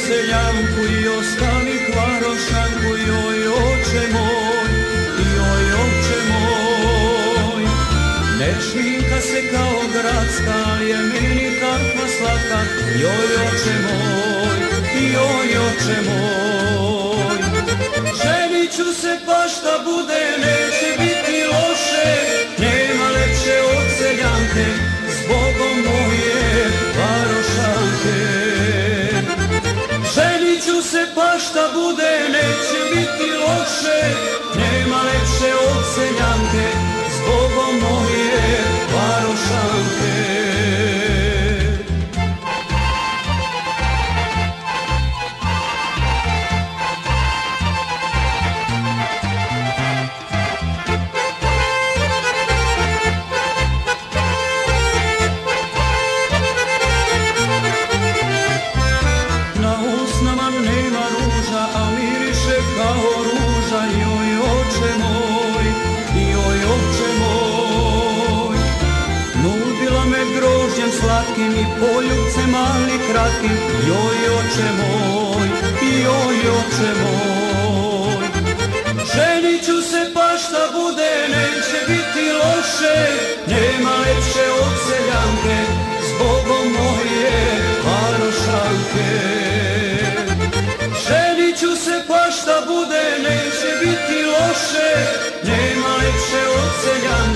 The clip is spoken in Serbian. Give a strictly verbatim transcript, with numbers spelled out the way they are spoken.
seljanku i ostavih varošanku, joj oče moj, joj oče moj. Ne šminka se kao gradska, ali je meni takva slatka, joj oče moj, joj oče moj. Ženit ću se pa šta bude, neće biti loše, nema lepše od seljanke, zbogom moje varošanke. Ženit ću se pa šta bude, neće biti loše, nema lepše od seljanke, zbogom moje varošanke. Slatkim i poljubcem mali kratkim, joj oče moj, joj oče moj. Ženit ću se pa šta bude, neće biti loše, nema lepše od seljanke, zbogom moje varošanke. Ženit ću se pa šta bude, neće biti loše, nema lepše od seljanke,